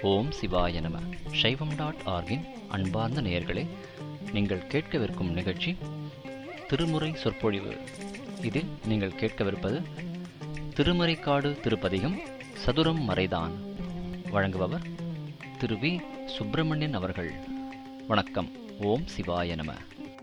ஓம் சிவாய நம. சைவம்.org-இன் அன்பார்ந்த நேயர்களே, நீங்கள் கேட்கவிருக்கும் நிகழ்ச்சி திருமுறை சொற்பொழிவு. இதில் நீங்கள் கேட்கவிருப்பது திருமறைக்காடு திருப்பதிகம் சதுரம் மறைதான். வழங்குபவர் திரு வி. சுப்பிரமணியன் அவர்கள். வணக்கம். ஓம் சிவாய நம.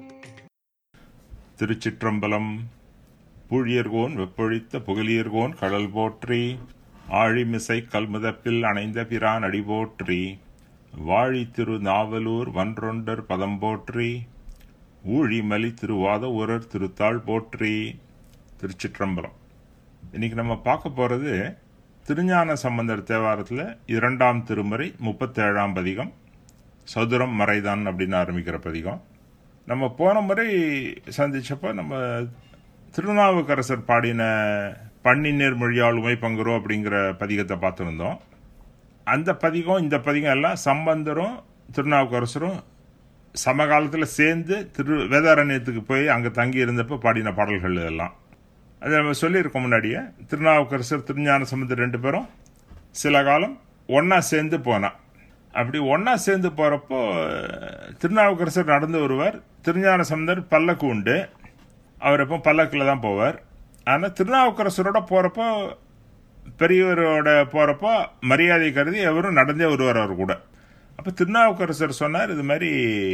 திருச்சிற்றம்பலம். பூழியர்கோன் வெப்பொழித்த புகழியர்கோன் கடல் போற்றி, ஆழிமிசை கல்முதப்பில் அணைந்த பிரான் அடி போற்றி, வாழி திரு நாவலூர் வன்றொண்டர் பதம் போற்றி, ஊழிமலி திருவாத ஊரர் திருத்தாள் போற்றி. திருச்சிற்றம்பலம். இன்னைக்கு நம்ம பார்க்க போறது திருஞான சம்பந்தர் தேவாரத்தில் 2ஆம் திருமுறை 37ஆம் பதிகம் சதுரம் மறைதான் அப்படின்னு ஆரம்பிக்கிற பதிகம். நம்ம போன முறை சந்திச்சப்போ நம்ம திருநாவுக்கரசர் பாடின பன்னிநீர் மொழியால் உமை பங்குறோம் அப்படிங்கிற பதிகத்தை பார்த்துருந்தோம். அந்த பதிகம் இந்த பதிகம் எல்லாம் சம்பந்தரும் திருநாவுக்கரசரும் சமகாலத்தில் சேர்ந்து வேதாரண்யத்துக்கு போய் அங்கே தங்கி இருந்தப்போ பாடின பாடல்கள் இதெல்லாம். அதை நம்ம சொல்லியிருக்கோம் முன்னாடியே. திருநாவுக்கரசர் திருஞான சம்பந்தர் 2 பேரும் சில காலம் ஒன்னா சேர்ந்து போனா. அப்படி ஒன்னா சேர்ந்து போறப்போ திருநாவுக்கரசர் நடந்து வருவார், திருஞான சம்பந்தர் பல்லக்கு உண்டு, அவர் எப்போ பல்லக்கில் தான் போவார். ஆனால் திருநாவுக்கரசரோட போகிறப்போ பெரியவரோட போகிறப்போ மரியாதை கருதி எவரும் நடந்தே வருவார் அவர் கூட. அப்போ திருநாவுக்கரசர் சொன்னார், இது மாதிரி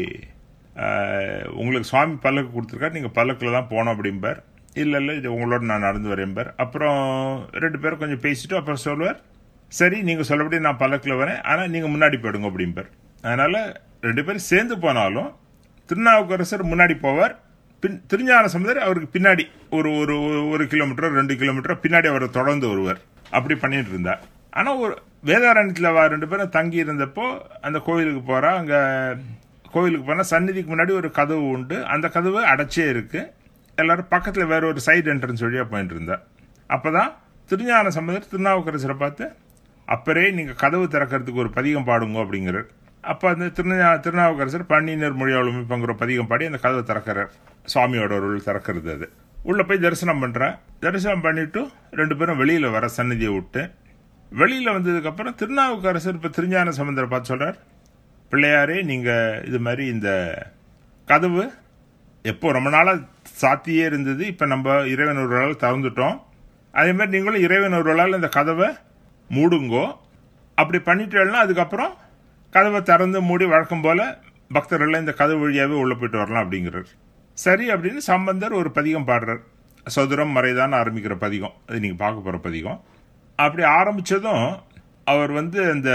உங்களுக்கு சுவாமி பல்லக்கு கொடுத்துருக்காரு, நீங்கள் பல்லக்கில் தான் போனோம் அப்படிம்பார். இல்லை இது உங்களோட நான் நடந்து வரேன்பார். அப்புறம் 2 பேரும் கொஞ்சம் பேசிட்டு அப்புறம் சொல்லுவார், சரி நீங்கள் சொல்லபடி நான் பல்லக்கில் வரேன், ஆனால் நீங்கள் முன்னாடி போயிடுங்க அப்படிம்பார். அதனால் 2 பேரும் சேர்ந்து போனாலும் திருநாவுக்கரசர் முன்னாடி போவார், திருஞான சம்பந்தர் அவருக்கு பின்னாடி ஒரு கிலோமீட்டர் 2 கிலோமீட்டர் பின்னாடி அவரை தொடர்ந்து வருவார். அப்படி பண்ணிட்டு இருந்தார். ஆனா ஒரு வேதாரண்யத்தில் 2 பேரும் தங்கி இருந்தப்போ அந்த கோயிலுக்கு போறா. அங்க கோயிலுக்கு போனா சந்நிதிக்கு முன்னாடி ஒரு கதவு உண்டு, அந்த கதவு அடைச்சே இருக்கு. எல்லாரும் பக்கத்துல வேற ஒரு சைடு என்ட்ரன்ஸ் வழியா போயிட்டு இருந்தா. அப்பதான் திருஞான சம்பந்தர் திருநாவுக்கரசரை பார்த்து, அப்பரே நீங்க கதவு திறக்கிறதுக்கு ஒரு பதிகம் பாடுங்க அப்படிங்கிறார். அப்ப அந்த திருநாவுக்கரசர் பன்னிநீர் மொழியால் உமை பங்குற பதிகம் பாடி அந்த கதவை திறக்கிறார். சுவாமியோட ஒரு திறக்கிறது. அது உள்ள போய் தரிசனம் பண்றேன். தரிசனம் பண்ணிட்டு 2 பேரும் வெளியில வர சந்நிதியை விட்டு. வெளியில வந்ததுக்கு அப்புறம் திருநாவுக்கரசர் இப்ப திருஞான சம்பந்தரை பார்த்து சொல்றார், பிள்ளையாரே நீங்க இது மாதிரி இந்த கதவு எப்போ ரொம்ப நாளா சாத்தியே இருந்தது, இப்ப நம்ம இறைவன் ஒருவரால் திறந்துட்டோம், அதே மாதிரி நீங்களும் இறைவன் ஒருவரால் இந்த கதவை மூடுங்கோ. அப்படி பண்ணிட்டேன்னா அதுக்கப்புறம் கதவை திறந்து மூடி வழக்கம் போல பக்தர்கள் இந்த கதவு வழியாவே உள்ள போயிட்டு வரலாம் அப்படிங்கிறார். சரி அப்படின்னு சம்பந்தர் ஒரு பதிகம் பாடுறார். சதுரம் மறைதான் ஆரம்பிக்கிற பதிகம், அது நீங்க பார்க்க போற பதிகம். அப்படி ஆரம்பிச்சதும் அவர் அந்த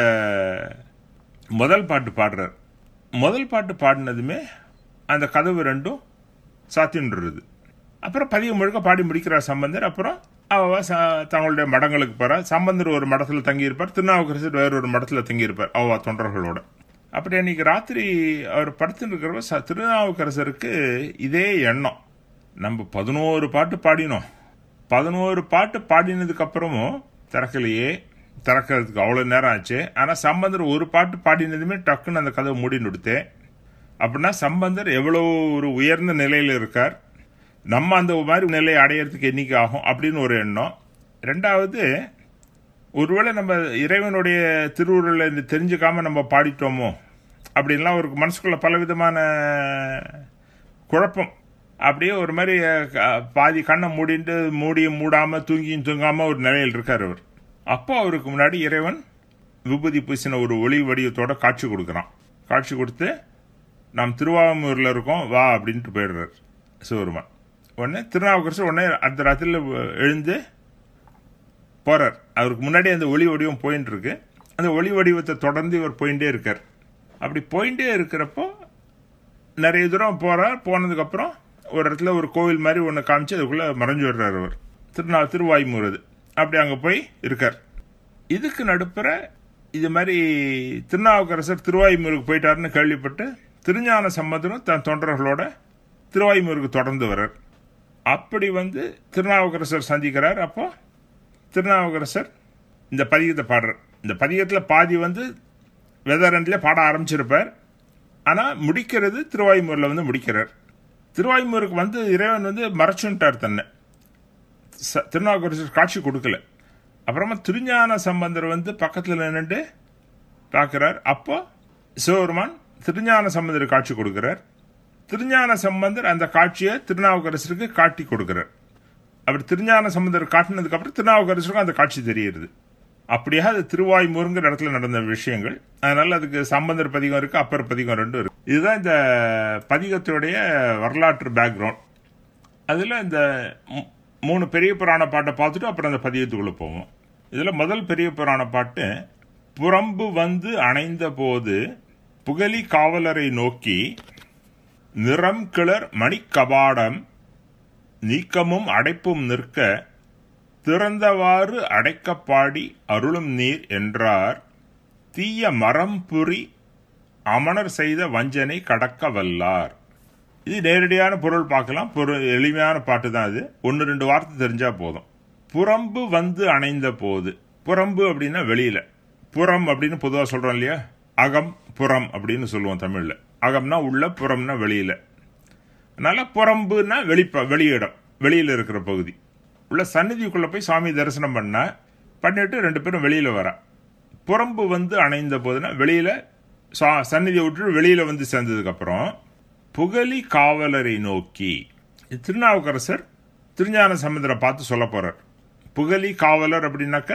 முதல் பாட்டு பாடுறார். முதல் பாட்டு பாடினதுமே அந்த கதவு 2ம் சாத்தின்றது. அப்புறம் பதிகம் முழுக்க பாடி முடிக்கிறார் சம்பந்தர். அப்புறம் தங்களுடைய மடங்களுக்கு போறார். சம்பந்தர் ஒரு மடத்துல தங்கி இருப்பார், திருநாவுக்கரசர் வேற ஒரு மடத்துல தங்கி இருப்பார் அவ தொண்டர்களோட. அப்படி அன்னைக்கு ராத்திரி அவர் படுத்துட்டு இருக்கிறப்ப திருநாவுக்கரசருக்கு இதே எண்ணம், நம்ம 11 பாட்டு பாடினோம், 11 பாட்டு பாடினதுக்கு அப்புறமும் திறக்கலையே, திறக்கிறதுக்கு அவ்வளவு நேரம் ஆச்சு. ஆனா சம்பந்தர் ஒரு பாட்டு பாடினதுமே டக்குன்னு அந்த கதவை மூடி நிறுத்தேன். அப்படின்னா சம்பந்தர் எவ்வளவு ஒரு உயர்ந்த நிலையில இருக்கார், நம்ம அந்த மாதிரி நிலையை அடையிறதுக்கு என்னைக்கு ஆகும் அப்படின்னு ஒரு எண்ணம். 2வது, ஒருவேளை நம்ம இறைவனுடைய திருவுருளை தெரிஞ்சுக்காம நம்ம பாடிட்டோமோ அப்படின்லாம் ஒரு மனசுக்குள்ள பலவிதமான குழப்பம். அப்படியே ஒரு மாதிரி பாதி கண்ணை மூடியும் மூடாம தூங்கியும் தூங்காம ஒரு நிலையில் இருக்கார் அவர். அப்போ அவருக்கு முன்னாடி இறைவன் விபூதி பூசின ஒரு ஒளி வடிவத்தோட காட்சி கொடுக்குறான். காட்சி கொடுத்து, நாம் திருவாமூர்ல இருக்கோம் வா அப்படின்ட்டு போயிடுறார் சிவருமான். உடனே திருநாவுக்கரசர் உடனே அந்த ராத்திரில எழுந்து போறார். அவருக்கு முன்னாடி அந்த ஒளி வடிவம் போயிட்டு இருக்கு. அந்த ஒளி வடிவத்தை தொடர்ந்து இவர் போயிட்டே இருக்கார். அப்படி போயிட்டே இருக்கிறப்போ நிறைய தூரம் போறார். போனதுக்கு அப்புறம் ஒரு இடத்துல ஒரு கோவில் மாதிரி ஒன்று காமிச்சு அதுக்குள்ள மறைஞ்சு வர்றார் அவர். திருவாய்மூர். அது அப்படி அங்க போய் இருக்கார். இதுக்கு நடுப்புற இது மாதிரி திருநாவுக்கரசர் திருவாய்மூருக்கு போயிட்டாருன்னு கேள்விப்பட்டு திருஞான சம்பந்தரும் தன் தொண்டர்களோட திருவாய்மூருக்கு தொடர்ந்து வர்றார். அப்படி திருநாவுக்கரசர் சந்திக்கிறார். அப்போ திருநாவுக்கரசர் இந்த பதிகத்தை பாடுறார். இந்த பதிகத்தில் பாதி வேதாரண்யில பாட ஆரம்பிச்சிருப்பார். ஆனா முடிக்கிறது திருவாய்மூர்ல முடிக்கிறார். திருவாய்மூருக்கு இறைவன் மறைச்சுட்டார் தன்னை. திருநாவுக்கரசர் காட்சி கொடுக்கல. அப்புறமா திருஞான சம்பந்தர் பக்கத்தில் நின்றுட்டு பார்க்கிறார். அப்போ சிவபெருமான் திருஞான சம்பந்தர் காட்சி கொடுக்கிறார். திருஞான சம்பந்தர் அந்த காட்சியை திருநாவுக்கரசருக்கு காட்டி கொடுக்கிறார். அப்படி திருஞான சம்பந்தர் காட்டினதுக்கு அப்புறம் திருநாவுக்கரசருக்கும் அந்த காட்சி தெரியுது. அப்படியாக அது திருவாய்மூருங்கிற இடத்துல நடந்த விஷயங்கள். அதனால அதுக்கு சம்பந்தர் பதிகம் இருக்கு, அப்பர் பதிகம் ரெண்டும் இருக்கு. இதுதான் இந்த பதிகத்துடைய வரலாற்று பேக்ரவுண்ட். அதுல இந்த 3 பெரிய புராண பாட்டை பார்த்துட்டு அப்புறம் அந்த பதிகத்துக்குள்ள போவோம். இதுல முதல் பெரிய புராண பாட்டு, புறம்பு வந்து அணைந்த போது புகலி காவலரை நோக்கி நிறம் கிளர் மணிக்கபாடம் நீக்கமும் அடைப்பும் நிற்க திறந்தவாறு அடைக்கப்பாடி அருளும் நீர் என்றார். தீய மரம் புரி அமணர் செய்த வஞ்சனை கடக்க வல்லார். இது நேரடியான பொருள் பார்க்கலாம். எளிமையான பாட்டு தான் இது. 1-2 வார்த்தை தெரிஞ்சா போதும். புறம்பு வந்து அணைந்த போது, புறம்பு அப்படின்னா வெளியில, புறம் அப்படின்னு பொதுவாக சொல்றோம் இல்லையா, அகம் புறம் அப்படின்னு சொல்லுவோம் தமிழ்ல. அகம்னா உள்ள, புறம்னா வெளியில. அதனால புறம்புனா வெளியிடம், வெளியில இருக்கிற பகுதி. உள்ள சந்நிதிக்குள்ள போய் சாமி தரிசனம் பண்ணிட்டு 2 பேரும் வெளியில வர. புறம்பு வந்து அணைந்த போதுன்னா வெளியில சந்நிதியை விட்டு வெளியில வந்து சேர்ந்ததுக்கு அப்புறம் புகலி காவலரை நோக்கி, திருநாவுக்கரசர் திருஞான சம்பந்தரை பார்த்து சொல்ல போறார். புகலி காவலர் அப்படின்னாக்க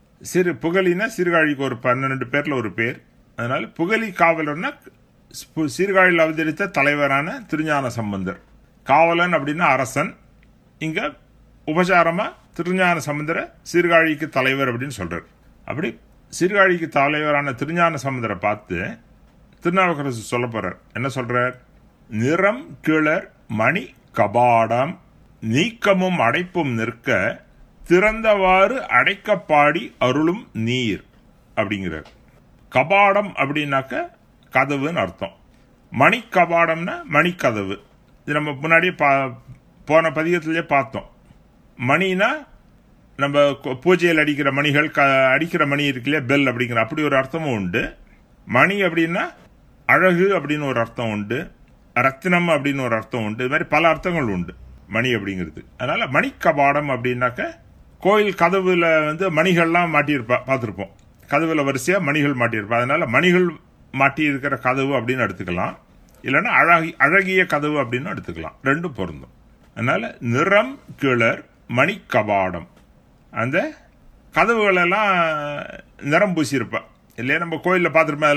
புகலினா சீர்காழிக்கு ஒரு 12 பேர்ல ஒரு பேர். அதனால புகலி காவலர்னா சீர்காழியில் அவதரித்த தலைவரான திருஞான சம்பந்தர். காவலன் அப்படின்னா அரசன். இங்க உபசாரமா திருஞான சம்பந்தரை சீர்காழிக்கு தலைவர் அப்படின்னு சொல்றார். அப்படி சீர்காழிக்கு தலைவரான திருஞான சம்பந்தரை பார்த்து திருநாவுக்கரசு சொல்ல போறார். என்ன சொல்றார்? நிறம் கிளர் மணி கபாடம் நீக்கமும் அடைப்பும் நிற்க திறந்தவாறு அடைக்கப்பாடி அருளும் நீர் அப்படிங்கிறார். கபாடம் அப்படின்னாக்க கதவுன்னு அர்த்தம். மணி கபாடம்னா மணிக்கதவு. இது நம்ம முன்னாடியே போன பதிகத்திலேயே பார்த்தோம். மணினா நம்ம பூஜையில் அடிக்கிற மணிகள், அடிக்கிற மணி இருக்குல்லையா, பெல் அப்படிங்கிற அப்படி ஒரு அர்த்தமும் உண்டு. மணி அப்படின்னா அழகு அப்படின்னு ஒரு அர்த்தம் உண்டு. ரத்தினம் அப்படின்னு ஒரு அர்த்தம் உண்டு. இது மாதிரி பல அர்த்தங்கள் உண்டு மணி அப்படிங்கிறது. அதனால மணி கபாடம் அப்படின்னாக்க கோயில் கதவுல வந்து மணிகள்லாம் மாட்டியிருப்பா, பார்த்துருப்போம். கதவுல வரிசையா மணிகள் மாட்டியிருப்பா. அதனால மணிகள் மாட்டி இருக்கிற கதவு அப்படின்னு எடுத்துக்கலாம். இல்லைன்னா அழகிய கதவு அப்படின்னு எடுத்துக்கலாம். ரெண்டும் பொருந்தும். அதனால நிறம் கிளர் மணி கபாடம், அந்த கதவுகளெல்லாம் நிறம் பூசியிருப்பா இல்லையா. நம்ம கோயிலில் பார்த்துருப்போம்,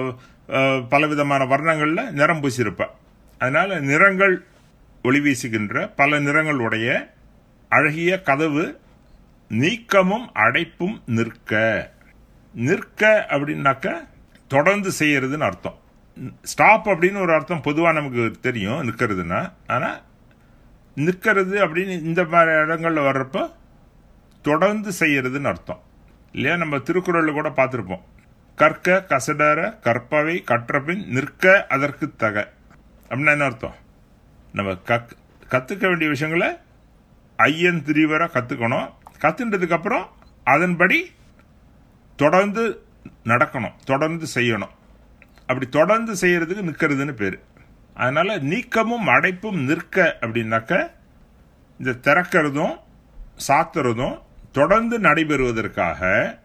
அதில் பலவிதமான வர்ணங்கள்ல நிறம் பூசியிருப்பா. அதனால நிறங்கள் ஒளி வீசுகின்ற பல நிறங்கள் உடைய அழகிய கதவு நீக்கமும் அடைப்பும் நிற்க. நிற்க அப்படின்னாக்க தொடர்ந்து செய்யறதுன்னு அர்த்தம். ஸ்டாப் அப்படின்னு ஒரு அர்த்தம் பொதுவாக நமக்கு தெரியும் நிற்கிறதுனா. ஆனால் நிற்கிறது அப்படின்னு இந்த மாதிரி இடங்கள்ல வர்றப்ப தொடர்ந்து செய்யறதுன்னு அர்த்தம் இல்லையா. நம்ம திருக்குறள்ல கூட பார்த்துருப்போம். கற்க கசடர கற்பவை கற்றபின் நிற்க அதற்கு தக அப்படின்னா என்ன அர்த்தம்? நம்ம கத்துக்க வேண்டிய விஷயங்களை ஐயன் திரிவர கத்துக்கணும். கத்துன்றதுக்கு அப்புறம் அதன்படி தொடர்ந்து நடக்கணும், தொடர்ந்து செய்யணும். அப்படி தொடர்ந்து செய்யறதுக்கு நிற்கிறதுன்னு பேரு. அதனால நீக்கமும் அடைப்பும் நிற்க அப்படின்னாக்க இந்த திறக்கிறதும் சாத்துறதும் தொடர்ந்து நடைபெறுவதற்காக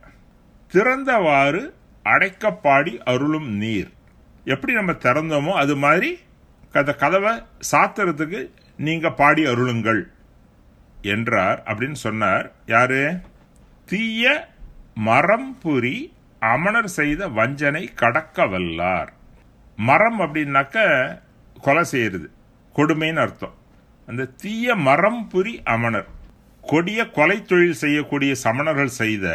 திறந்தவாறு அடைக்கப்பாடி அருளும் நீர். எப்படி நம்ம திறந்தோமோ அது மாதிரி அந்த கதவை சாத்துறதுக்கு நீங்க பாடி அருளுங்கள் என்றார் அப்படின்னு சொன்னார். யாரு? தீய மரம் புரி அமணர் செய்த வஞ்சனை கடக்க வல்லார். மரம் அப்படின்னாக்க கொலை செய்யறது, கொடுமைன்னு அர்த்தம். அந்த தீய மரம் புரி அமணர், கொடிய கொலை தொழில் செய்யக்கூடிய சமணர்கள் செய்த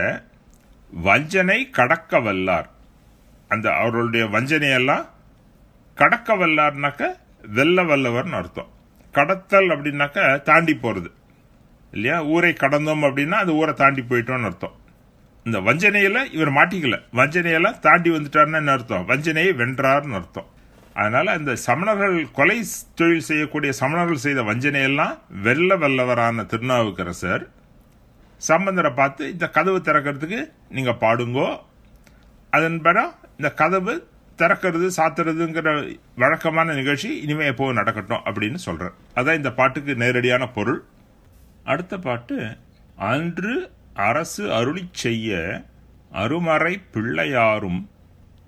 வஞ்சனை கடக்க வல்லார். அந்த அவர்களுடைய வஞ்சனையெல்லாம் கடக்க வல்லார்னாக்க வெல்ல வல்லவர்னு அர்த்தம். கடத்தல் அப்படின்னாக்க தாண்டி போறது இல்லையா. ஊரை கடந்தோம் அப்படின்னா அது ஊரை தாண்டி போயிட்டோம்னு அர்த்தம். இந்த வஞ்சனையில இவர் மாட்டிக்கல, வஞ்சனையெல்லாம் தாண்டி வந்துட்டார்னு என்ன அர்த்தம்? வஞ்சனையை வென்றார்னு அர்த்தம். அதனால அந்த சமணர்கள் கொலை தொழில் செய்யக்கூடிய சமணர்கள் செய்த வஞ்சனையெல்லாம் வெல்ல வல்லவரான திருநாவுக்கரசர் சம்பந்தரை பார்த்து இந்த கதவு திறக்கிறதுக்கு நீங்க பாடுங்கோ, அதன்படி இந்த கதவு திறக்கிறது சாத்துறதுங்கிற வழக்கமான நிகழ்ச்சி இனிமே எப்போ நடக்கட்டும் அப்படின்னு சொல்றார். அதான் இந்த பாட்டுக்கு நேரடியான பொருள். அடுத்த பாட்டு, அன்று அரசு அருளி செய்ய அருமறை பிள்ளையாரும்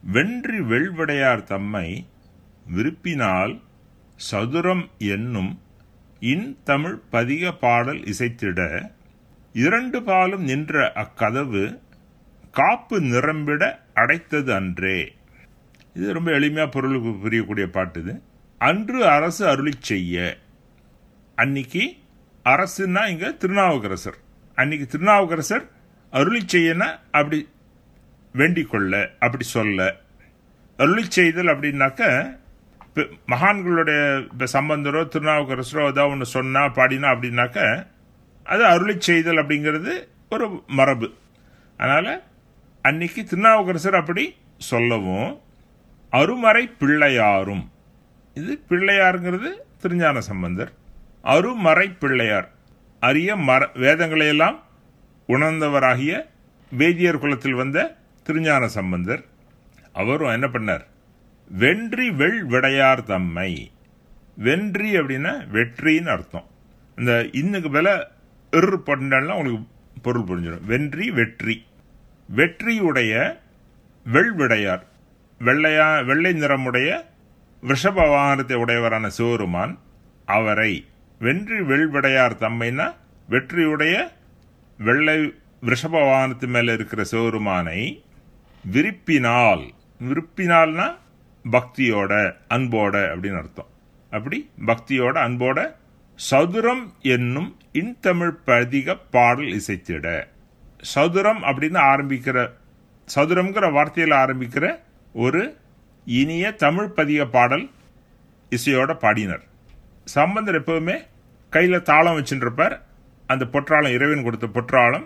வென்றி வெள்விடையார் தம்மை விருப்பினால் சதுரம் என்னும் இன்தமிழ் பதிக பாடல் இசைத்திட இரண்டு பாலும் நின்ற அக்கதவு காப்பு நிரம்பிட அடைத்தது அன்றே. இது ரொம்ப எளிமையா பொருளுக்கு புரியக்கூடிய பாட்டு இது. அன்று அரசு அருளி செய்ய, அன்னைக்கு அரசுன்னா இங்க திருநாவுக்கரசர், அன்னைக்கு திருநாவுக்கரசர் அருளி செய்யனா அப்படி வேண்டிக் கொள்ள, அப்படி சொல்ல. அருளி செய்தல் அப்படின்னாக்க மகான்களுடைய சம்பந்தரோ திருநாவுக்கரசரோ ஏதாவது ஒன்று சொன்னா பாடினா அப்படின்னாக்க அது அருளி செய்தல் அப்படிங்கிறது ஒரு மரபு. அதனால அன்னைக்கு திருநாவுக்கரசர் அப்படி சொல்லவும், அருமறை பிள்ளையாரும், இது பிள்ளையாருங்கிறது திருஞான சம்பந்தர், அருமறை பிள்ளையார் அரிய வேதங்களையெல்லாம் உணர்ந்தவராகிய வேதியர் குலத்தில் வந்த திருஞான சம்பந்தர், அவரும் என்ன பண்ணார், வென்றி வெள் விடையார் தம்மை. வென்றி அப்படின்னா வெற்றின்னு அர்த்தம். இந்த இன்னுக்கு விலை பண்ணலாம் உங்களுக்கு பொருள் புரிஞ்சிடும். வென்றி வெற்றி, வெற்றியுடைய வெள்விடையார், வெள்ளை நிறமுடைய விஷப வாகனத்தை உடையவரான சிவருமான் அவரை, வென்றி வெள்விடையார் தம்மைனா வெற்றியுடைய வெள்ளை விஷப வாகனத்து மேல இருக்கிற சிவருமானை விருப்பினால், விருப்பினால்னா பக்தியோட அன்போட அப்படின்னு அர்த்தம். அப்படி பக்தியோட அன்போட சதுரம் என்னும் இன்தமிழ் பதிக பாடல் இசைத்திட. சதுரம் அப்படின்னு ஆரம்பிக்கிற, சதுரம்ங்கிற வார்த்தையில் ஆரம்பிக்கிற ஒரு இனிய தமிழ் பதிக பாடல் இசையோட பாடினர். சம்பந்தர் எப்பவுமே கையில தாளம் வச்சுருப்பார். அந்த பொற்றாளம், இறைவன் கொடுத்த பொற்றாளம்,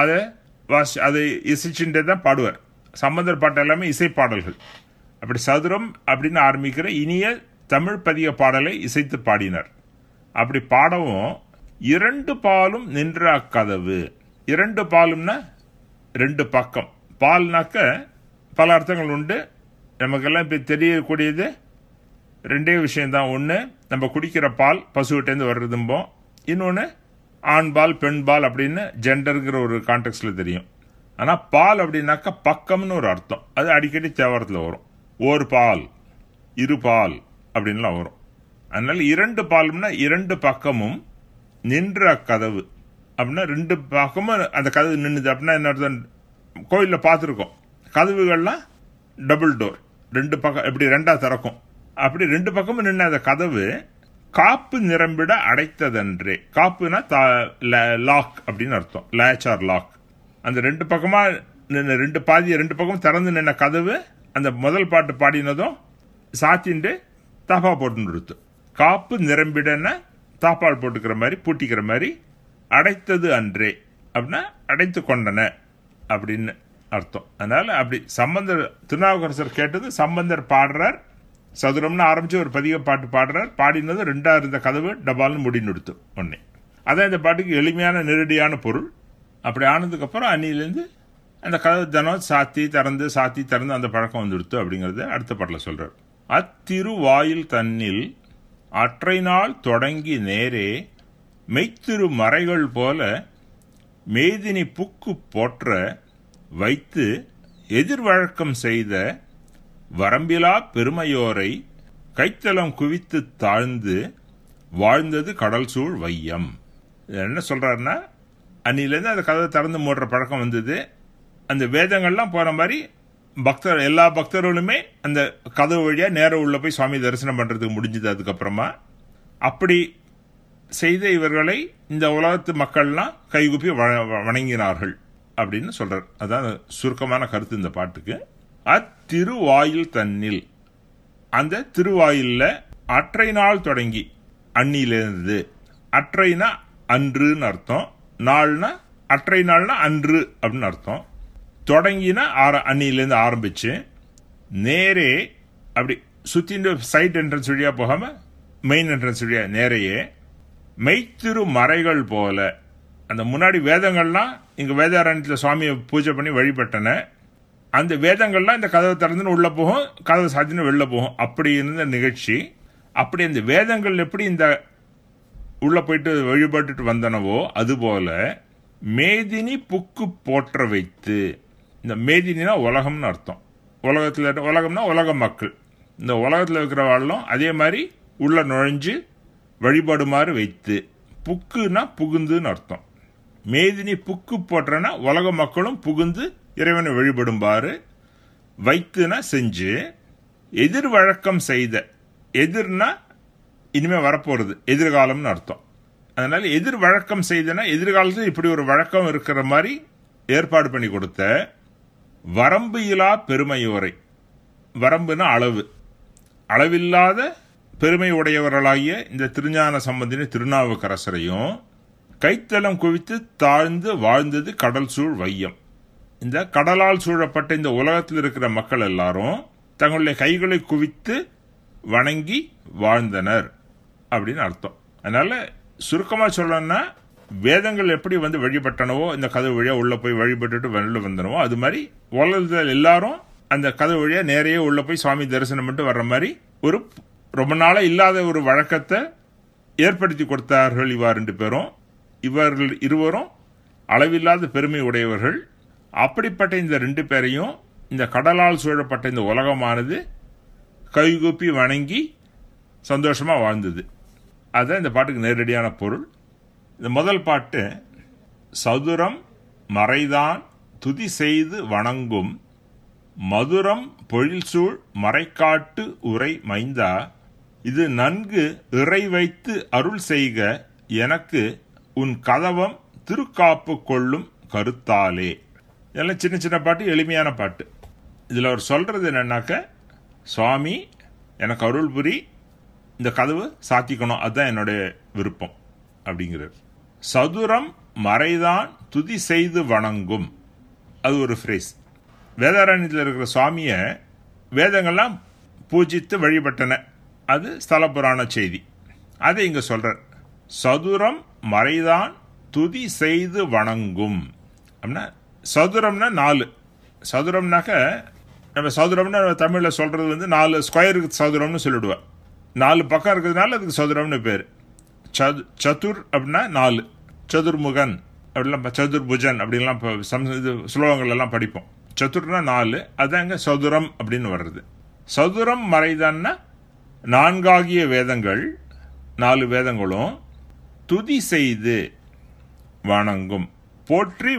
அதை இசைச்சுட்டே தான் பாடுவார். சம்பந்தர் பாட்டு எல்லாமே இசை பாடல்கள். அப்படி சதுரம் அப்படின்னு ஆரம்பிக்கிற இனிய தமிழ் பதிக பாடலை இசைத்து பாடினர். அப்படி பாடவும் இரண்டு பாலும் நின்ற அக்கதவு. இரண்டு பாலும்னா ரெண்டு பக்கம். பால்னாக்க பல அர்த்தங்கள் உண்டு. நமக்கெல்லாம் இப்போ தெரியக்கூடியது ரெண்டே விஷயம்தான். ஒன்று நம்ம குடிக்கிற பால் பசுகிட்டேருந்து வர்றதும்போம், இன்னொன்று ஆண்பால் பெண்பால் அப்படின்னு ஜெண்டருங்கிற ஒரு கான்டெக்ட்ல தெரியும். ஆனால் பால் அப்படின்னாக்கா பக்கம்னு ஒரு அர்த்தம். அது அடிக்கடி தேவாரத்தில் வரும். ஓர் பால், இரு பால் அப்படின்லாம் வரும். அதனால இரண்டு பால்னா இரண்டு பக்கமும் நின்ற கதவு அப்படின்னா ரெண்டு பக்கமும் அந்த கதவு நின்றுது அப்படின்னா என்ன அர்த்தம், கோயிலில் பார்த்துருக்கோம் கதவுகள்லாம் டபுள் டோர், ரெண்டு பக்கம் எப்படி ரெண்டா திறக்கும். அப்படி ரெண்டு பக்கமும் நின்று அந்த கதவு காப்பு நிரம்பிட அடைத்ததன்றே. காப்புனா லாக் அப்படின்னு அர்த்தம், லேச் ஆர் லாக். அந்த ரெண்டு பக்கமா நின்று ரெண்டு பக்கம் திறந்து நின்ன கதவு அந்த முதல் பாட்டு பாடினதும் சாத்தின்ட்டு தாப்பா போட்டு நிறுத்து. காப்பு நிரம்பிடன்னா தாப்பால் போட்டுக்கிற மாதிரி பூட்டிக்கிற மாதிரி, அடைத்தது அன்றே அப்படின்னா அடைத்து கொண்டன அப்படின்னு அர்த்தம். அதனால அப்படி சம்பந்தர் திருநாவுக்கரசர் கேட்டது, சம்பந்தர் பாடுறார், சதுரம்னு ஆரம்பிச்சு ஒரு பதிக பாட்டு பாடுறார். பாடினது ரெண்டா இருந்த கதவு டபால்னு முடி நிறுத்து ஒன்னே. அதான் இந்த பாட்டுக்கு எளிமையான நேரடியான பொருள். அப்படி ஆனதுக்கு அப்புறம் அன்னிலேருந்து அந்த கதவு தினம் சாத்தி திறந்து அந்த பழக்கம் வந்துடுத்து அப்படிங்கறத அடுத்த பாட்டில் சொல்றார். அத்திருவாயில் தன்னில் அற்றை நாள் தொடங்கி நேரே மெய்த்திரு மறைகள் போல மேதினி புக்கு போற்ற வைத்து எதிர்வழக்கம் செய்த வரம்பிலா பெருமையோரை கைத்தலம் குவித்து தாழ்ந்து வாழ்ந்தது கடல் சூழ் வையம். என்ன சொல்றாருன்னா, அன்னிலேருந்து அந்த கதவை திறந்து மூடுற பழக்கம் வந்தது. அந்த வேதங்கள்லாம் போற மாதிரி எல்லா பக்தர்களுமே அந்த கதவு வழியா நேரம் உள்ள போய் சுவாமி தரிசனம் பண்றதுக்கு முடிஞ்சது. அதுக்கப்புறமா அப்படி செய்த இவர்களை இந்த உலகத்து மக்கள்லாம் கைகுப்பி வணங்கினார்கள் அப்படின்னு சொல்றார். அதான் சுருக்கமான கருத்து இந்த பாட்டுக்கு. அத்திருவாயில் தன்னில், அந்த திருவாயில்ல அற்றை நாள் தொடங்கி, அன்னிலிருந்து, அற்றைனா அன்றுன்னு அர்த்தம், நாள்னா அற்றை நாள்னா அன்று அப்படின்னு அர்த்தம், தொடங்கினா அன்னிலேருந்து ஆரம்பிச்சு நேரே அப்படி சுத்திட்டு சைட் என்ட்ரன்ஸ் வழியா போகாம மெயின் என்ட்ரன்ஸ் வழியா நேரையே மெய்த்திரு மறைகள் போல, அந்த முன்னாடி வேதங்கள்லாம் இங்க வேதாரண்யத்தில் சுவாமியை பூஜை பண்ணி வழிபட்டன, அந்த வேதங்கள்லாம் இந்த கதவை திறந்துன்னு உள்ள போகும், கதவை சாத்தின்னு வெளில போகும். அப்படி இருந்த நிகழ்ச்சி. அப்படி அந்த வேதங்கள் எப்படி இந்த உள்ள போயிட்டு வழிபட்டுட்டு வந்தனவோ அதுபோல மேதினி புக்கு போற்ற வைத்து, இந்த மேதினா உலகம்னு அர்த்தம். உலகம்னா உலக மக்கள், இந்த உலகத்தில் இருக்கிறவாளும் அதே மாதிரி உள்ள நுழைஞ்சு வழிபடுமாறு வைத்து. புக்குன்னா புகுந்துன்னு அர்த்தம். மேதினி புக்கு போட்டனா உலக மக்களும் புகுந்து இறைவனை வழிபடும்பாரு. வைத்துனா செஞ்சு. எதிர் வழக்கம் செய்த. எதிர்னா இனிமே வரப்போறது, எதிர்காலம்னு அர்த்தம். அதனால எதிர் வழக்கம் செய்தனா எதிர்காலத்தில் இப்படி ஒரு வழக்கம் இருக்கிற மாதிரி ஏற்பாடு பண்ணி கொடுத்த. வரம்பு இலா பெருமையோரை. வரம்புனா அளவு, அளவில்லாத பெருமை உடையவர்களாகிய இந்த திருஞான சம்பந்தனை திருநாவுக்கரசரையும் கைத்தலம் குவித்து தாழ்ந்து வாழ்ந்தது கடல் சூழ் வையம். இந்த கடலால் சூழப்பட்ட இந்த உலகத்தில் இருக்கிற மக்கள் எல்லாரும் தங்களுடைய கைகளை குவித்து வணங்கி வாழ்ந்தனர் அப்படின்னு அர்த்தம். அதனால சுருக்கமா சொல்லணும்னா, வேதங்கள் எப்படி வழிபட்டனவோ இந்த கதவு வழியா உள்ள போய் வழிபட்டுட்டு வெளில வந்தனவோ, அது மாதிரி உலகத்தில் எல்லாரும் அந்த கதவு வழியா நேரையே உள்ள போய் சுவாமி தரிசனம் பண்ணிட்டு வர்ற மாதிரி ஒரு ரொம்ப நாளா இல்லாத ஒரு வழக்கத்தை ஏற்படுத்தி கொடுத்தார்கள் இவா 2 பேரும். இவர்கள் இருவரும் அளவில்லாத பெருமை உடையவர்கள். அப்படிப்பட்ட இந்த 2 பேரையும் இந்த கடலால் சூழப்பட்ட இந்த உலகமானது கைகூப்பி வணங்கி சந்தோஷமா வாழ்ந்தது. அதுதான் இந்த பாட்டுக்கு நேரடியான பொருள். இந்த முதல் பாட்டு, சதுரம் மறைதான் துதி செய்து வணங்கும் மதுரம் பொழில்சூழ் மறைக்காட்டு உரை மைந்தா, இது நன்கு இறை வைத்து அருள் செய்க எனக்கு உன் கதவம் திருக்காப்பு கொள்ளும் கருத்தாலே. இதெல்லாம் சின்ன சின்ன பாட்டு, எளிமையான பாட்டு. இதில் அவர் சொல்றது என்னன்னாக்க, சுவாமி எனக்கு அருள் புரி, இந்த கதவு சாத்திக்கணும், அதுதான் என்னுடைய விருப்பம் அப்படிங்கிறார். சதுரம் மறைதான் துதி செய்து வணங்கும், அது ஒரு ஃப்ரேஸ். வேதாரண்யத்தில் இருக்கிற சுவாமியை வேதங்கள்லாம் பூஜித்து வழிபட்டன, அது ஸ்தல புராண செய்தி. அதை இங்க சொல்ற. சதுரம் மறைதான் துதி செய்து வணங்கும் அப்படின்னா, சதுரம்னா 4. சதுரம்னாக்க நம்ம சதுரம்னு தமிழ்ல சொல்றது 4 ஸ்கொயருக்கு சதுரம்னு சொல்லிடுவேன். 4 பக்கம் இருக்கிறதுனால அதுக்கு சதுரம்னு பேர். சதுர் அப்படின்னா 4, சதுர்முகன் அப்படிலாம், சதுர்புஜன் அப்படின்லாம் ஸ்லோகங்கள் எல்லாம் படிப்போம். சதுர்னா 4, அதாங்க சதுரம் அப்படின்னு வர்றது. சதுரம் மறைதான்னா 4 வேதங்கள், 4 வேதங்களும் துதி செய்து வணங்கும், போற்றி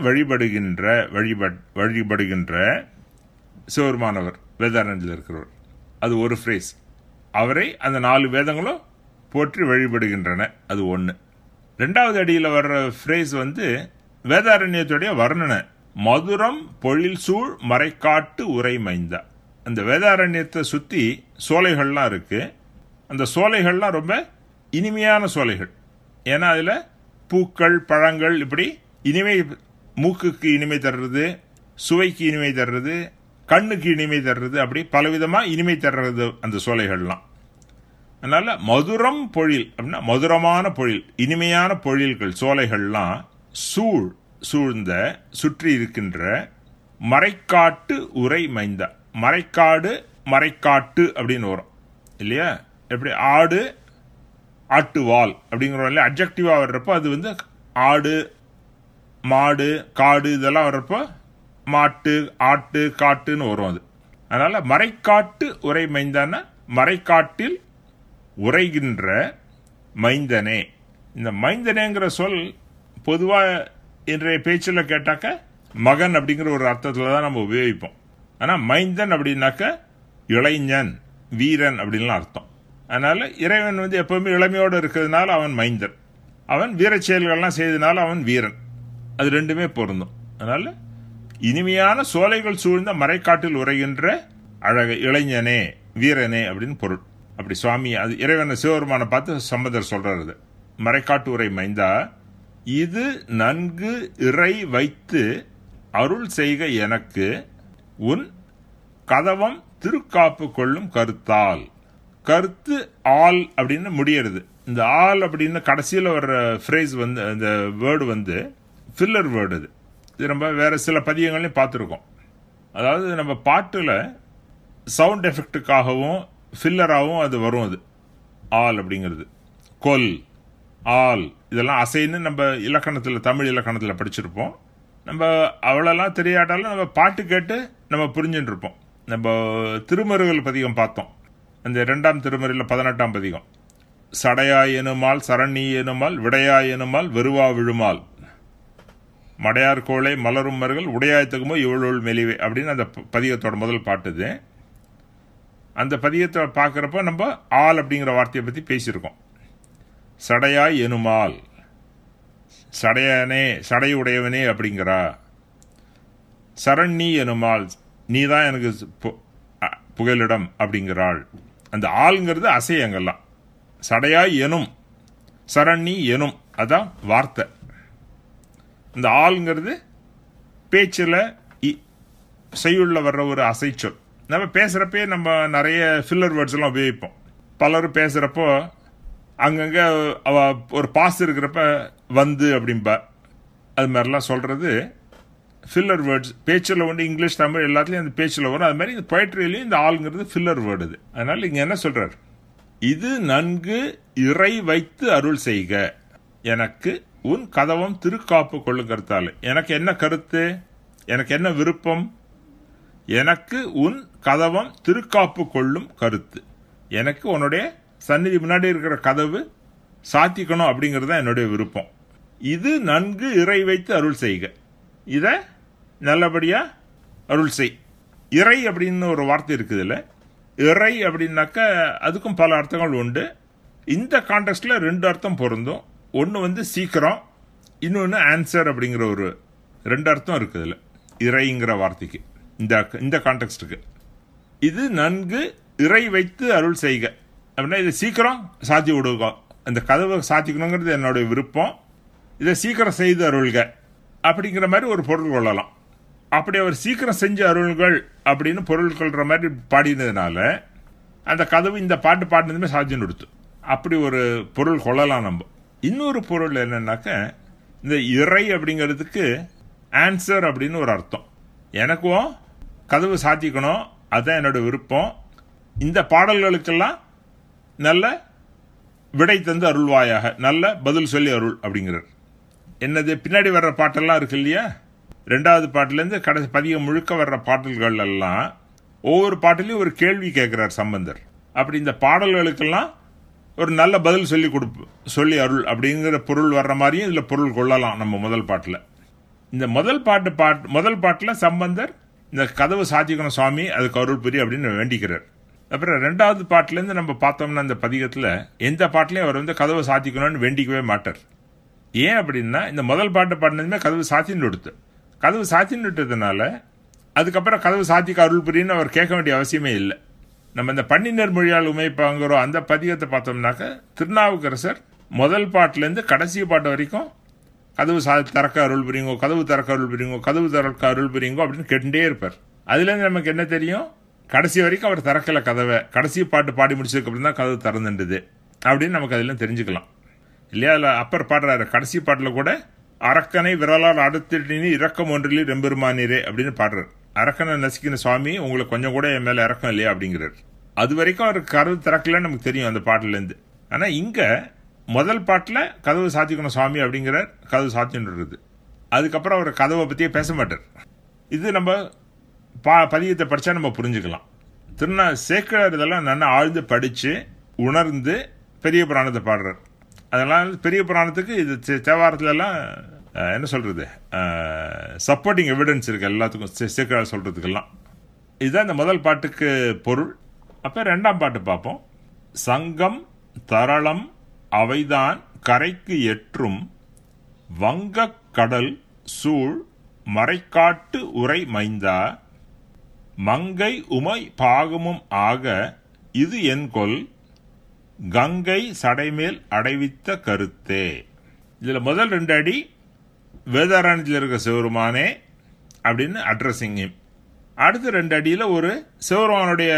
வழிபடுகின்ற சிவருமானவர் வேதாரண்யத்தில் இருக்கிறவர். அது ஒரு ஃப்ரேஸ். அவரை அந்த 4 வேதங்களும் போற்றி வழிபடுகின்றன, அது 1. 2வது அடியில் வர்ற ஃப்ரேஸ் வேதாரண்யத்துடைய வர்ணனை. மதுரம் பொழில் சூழ் மறைக்காட்டு உரை மைந்தா. அந்த வேதாரண்யத்தை சுத்தி சோலைகள்லாம் இருக்கு. அந்த சோலைகள்லாம் ரொம்ப இனிமையான சோலைகள். ஏன்னா அதுல பூக்கள் பழங்கள் இப்படி இனிமை, மூக்குக்கு இனிமை தர்றது, சுவைக்கு இனிமை தர்றது, கண்ணுக்கு இனிமை தர்றது, அப்படி பலவிதமா இனிமை தர்றது அந்த சோலைகள்லாம். அதனால மதுரம் பொழில் அப்படின்னா மதுரமான பொழில், இனிமையான பொழில்கள் சோலைகள்லாம் சூழ்ந்த சுற்றி இருக்கின்ற மறைக்காட்டு உரை மைந்தா. மறைக்காட்டு அப்படின்னு வரும் இல்லையா? எப்படி ஆடு ஆட்டுவால் அப்படிங்கிற அட்ஜெக்டிவா வர்றப்போ அது ஆடு மாடு காடு இதெல்லாம் வர்றப்போ மாட்டு ஆட்டு காட்டுன்னு வரும் அது. அதனால மறைக்காட்டு உரை மைந்தான மறைக்காட்டில் உரைகின்ற மைந்தனே. இந்த மைந்தனேங்கிற சொல் பொதுவா இன்றைய பேச்சில் கேட்டாக்க மகன் அப்படிங்கிற ஒரு அர்த்தத்துல தான் நம்ம உபயோகிப்போம். ஆனா மைந்தன் அப்படின்னாக்க இளைஞன், வீரன் அப்படின்லாம் அர்த்தம். அதனால இறைவன் எப்பவுமே இளமையோடு இருக்கிறதுனால அவன் மைந்தன், அவன் வீர செயல்கள்லாம் செய்ததுனால அவன் வீரன். அது 2மே பொருந்தும். அதனால இனிமையான சோலைகள் சூழ்ந்த மறைக்காட்டில் உரைகின்ற அழக இளைஞனே வீரனே அப்படின்னு பொருள். அப்படி சுவாமி அது இறைவனை சிவபெருமான பார்த்து சம்பந்தர் சொல்றது. மறைக்காட்டு உரை மைந்தா, இது நன்கு இறை வைத்து அருள் செய்க எனக்கு உன் கதவம் திருக்காப்பு கொள்ளும் கருத்தால். கருத்து ஆல் அப்படின்னு முடியறது. இந்த ஆல் அப்படின்னு கடைசியில் வர்ற ஃப்ரேஸ் இந்த வேர்டு ஃபில்லர் வேர்டு. இது நம்ம வேற சில பதியங்களையும் பார்த்துருக்கோம். அதாவது நம்ம பாட்டுல சவுண்ட் எஃபெக்டுக்காகவும் ஃபில்லராகவும் அது வரும். அது ஆல் அப்படிங்கிறது கொல் ஆல் இதெல்லாம் அசைன்னு நம்ம இலக்கணத்தில், தமிழ் இலக்கணத்தில் படிச்சிருப்போம். நம்ம அவ்வளோலாம் தெரியாட்டாலும் நம்ம பாட்டு கேட்டு நம்ம புரிஞ்சுட்டு இருப்போம். நம்ம திருமருகல் பதிகம் பார்த்தோம். அந்த 2ஆம் திருமறையில் 18ஆம் பதிகம். சடையாய் எனுமால் சரணி எனுமால் விடையாய் எனுமால் வெறுவா விழுமால் மடையார் கோளை மலரும் மருகள் உடையாயத்துக்குமோ இவளுள் மெலிவே அப்படின்னு அந்த பதிகத்தோட முதல் பாட்டுது. அந்த பதிகத்தை பார்க்குறப்ப நம்ம ஆள் அப்படிங்கிற வார்த்தையை பற்றி பேசியிருக்கோம். சடையாய் எனுமால், சடையனே சடையுடையவனே அப்படிங்கிறா. சரணி எனுமால், நீ தான் எனக்கு புகலிடம் அப்படிங்கிறாள். அந்த ஆள்ங்கிறது அசையங்கள்லாம். சடையாய் எனும், சரணி எனும், அதான் வார்த்தை. இந்த ஆள்ங்கிறது பேச்சில் செய்யுள்ள வர்ற ஒரு அசைச்சொல். நம்ம பேசுகிறப்பே நம்ம நிறைய ஃபில்லர் வேர்ட்ஸ் எல்லாம் உபயோகிப்போம். பலரும் பேசுகிறப்போ அங்கங்கே ஒரு பாஸ் இருக்கிறப்ப வந்து அப்படின்பா. அது மாதிரிலாம் சொல்கிறது ஃபில்லர் வேர்ட்ஸ். பேச்சில் வந்து இங்கிலீஷ் தமிழ் எல்லாத்துலேயும் அந்த பேச்சில் வரும். அது மாதிரி இந்த பொயட்ரியிலையும் இந்த ஆளுங்கிறது ஃபில்லர் வேர்டு இது. அதனால் இங்கே என்ன சொல்கிறார்? இது நன்கு இறை வைத்து அருள் செய்க, எனக்கு உன் கதவம் திருக்காப்பு கொள்ளும் கருத்தால். எனக்கு என்ன கருத்து, எனக்கு என்ன விருப்பம்? எனக்கு உன் கதவம் திருக்காப்பு கொள்ளும் கருத்து. எனக்கு உன்னுடைய சந்நிதி முன்னாடி இருக்கிற கதவு சாத்திக்கணும் அப்படிங்கிறது தான் என்னுடைய விருப்பம். இது நன்கு இறை வைத்து அருள் செய்க, இதை நல்லபடியா அருள் செய். இறை அப்படின்னு ஒரு வார்த்தை இருக்குது. இல்லை, இறை அப்படின்னாக்க அதுக்கும் பல அர்த்தங்கள் உண்டு. இந்த கான்டெக்ட்ல 2 அர்த்தம் பொருந்தும். ஒன்று வந்து சீக்கிரம், இன்னொன்று ஆன்சர் அப்படிங்கிற ஒரு 2 அர்த்தம் இருக்குது. இல்லை, இறைங்கிற வார்த்தைக்கு இந்த கான்டெக்ட்டுக்கு. இது நன்கு இறை வைத்து அருள் செய்க அப்படின்னா இதை சீக்கிரம் சாத்தி விடுங்க, அந்த கதவை சாத்திக்கணுங்கிறது என்னுடைய விருப்பம், இதை சீக்கிரம் செய்து அருள்க அப்படிங்கிற மாதிரி ஒரு பொருள் கொள்ளலாம். அப்படி அவர் சீக்கிரம் செஞ்ச அருள்கள் அப்படின்னு பொருள் கொள்ற மாதிரி பாடினதுனால அந்த கதவு இந்த பாட்டு பாடினதுமே சாத்தியம் கொடுத்து அப்படி ஒரு பொருள் கொள்ளலாம். நம்ம இன்னொரு பொருள் என்னன்னாக்க, இந்த இறை அப்படிங்கிறதுக்கு ஆன்சர் அப்படின்னு ஒரு அர்த்தம். எனக்கும் கதவு சாத்திக்கணும், அதுதான் என்னோட விருப்பம், இந்த பாடல்களுக்கெல்லாம் நல்ல விடை தந்து அருள்வாயாக, நல்ல பதில் சொல்லி அருள் அப்படிங்கிறார். என்னது பின்னாடி வர்ற பாட்டெல்லாம் இருக்கு இல்லையா, 2வது பாட்டிலேருந்து கடைசி பதிகம் முழுக்க வர்ற பாடல்கள் எல்லாம் ஒவ்வொரு பாட்டிலையும் ஒரு கேள்வி கேட்கிறார் சம்பந்தர். அப்படி இந்த பாடல்களுக்கெல்லாம் ஒரு நல்ல பதில் சொல்லி அருள் அப்படிங்கிற பொருள் வர்ற மாதிரியும் இதுல பொருள் கொள்ளலாம். நம்ம முதல் பாட்டில் இந்த முதல் பாட்டில் சம்பந்தர் இந்த கதவு சாத்திக்கணும் சுவாமி, அதுக்கு அருள் புரி அப்படின்னு வேண்டிக்கிறார். அப்புறம் 2வது பாட்டிலேருந்து நம்ம பார்த்தோம்னா இந்த பதிகத்தில் எந்த பாட்டிலையும் அவர் வந்து கதவை சாத்திக்கணும்னு வேண்டிக்கவே மாட்டார். ஏன் அப்படின்னா, இந்த முதல் பாட்டு பாடினதுமே கதவு சாத்தின்னு விடுத்து, கதவு சாத்தின்னு விட்டதுனால அதுக்கப்புறம் கதவு சாத்திக்க அருள் புரின்னு அவர் கேட்க வேண்டிய அவசியமே இல்லை. நம்ம இந்த பன்னினர் மொழியால் உமைப்பாங்கிறோம் அந்த பதிகத்தை பார்த்தோம்னாக்க திருநாவுக்கரசர் முதல் பாட்டிலேருந்து கடைசி பாட்டு வரைக்கும் கதவு திறக்க அருள் புரியுங்கோ, கதவு திறக்க அருள் புரியுங்கோ, கதவு திறக்க அருள் புரியுங்கோ அப்படின்னு கேட்டுட்டே இருப்பார். அதுலேருந்து நமக்கு என்ன தெரியும், கடைசி வரைக்கும் அவர் திறக்கல கதவை, கடைசி பாட்டு பாடி முடிச்சதுக்கு அப்புறம் தான் கதவு திறந்துண்டுது அப்படின்னு நமக்கு அதெல்லாம் தெரிஞ்சுக்கலாம் இல்லையா. அதில் அப்பர் பாடுறாரு கடைசி பாட்டில் கூட, அரக்கனை விரலால் அடுத்திட்டு இரக்கம் ஒன்றிலே ரெம்பெருமானீரே அப்படின்னு பாடுறாரு. அரக்கனை நசிக்கின சுவாமி, உங்களுக்கு கொஞ்சம் கூட என் மேல இறக்கம் இல்லையா அப்படிங்கிறார். அது வரைக்கும் அவருக்கு கதவு திறக்கலன்னு நமக்கு தெரியும் அந்த பாட்டிலேருந்து. ஆனால் இங்கே முதல் பாட்டில் கதவு சாத்திக்கணும் சுவாமி அப்படிங்கிறார், கதவு சாத்தின்றது. அதுக்கப்புறம் அவர் கதவை பற்றியே பேச மாட்டார். இது நம்ம பதிகத்தை படித்தா நம்ம புரிஞ்சுக்கலாம். சேக்கிழார் இதெல்லாம் நல்லா ஆழ்ந்து படித்து உணர்ந்து பெரிய புராணத்தை பாடுறார். அதெல்லாம் பெரிய புராணத்துக்கு இது தேவாரத்துலலாம் என்ன சொல்றது, சப்போர்ட்டிங் எவிடன்ஸ் இருக்கு எல்லாத்துக்கும் சேக்கிழார் சொல்றதுக்கெல்லாம். இதுதான் இந்த முதல் பாட்டுக்கு பொருள். அப்ப 2ஆம் பாட்டு பார்ப்போம். சங்கம் தரளம் அவைதான் கரைக்கு எற்றும் வங்கக் கடல் சூழ் மறைக்காட்டு உரை மைந்தா மங்கை உமை பாகமும் ஆக இது என்கொல் கங்கை சடைமேல் அடைவித்த கருத்தே. இதுல முதல் 2 அடி வேதாரண்யத்தில் இருக்க சிவருமானே அப்படின்னு அட்ரஸிங். அடுத்த 2 அடியில் ஒரு சிவருமானுடைய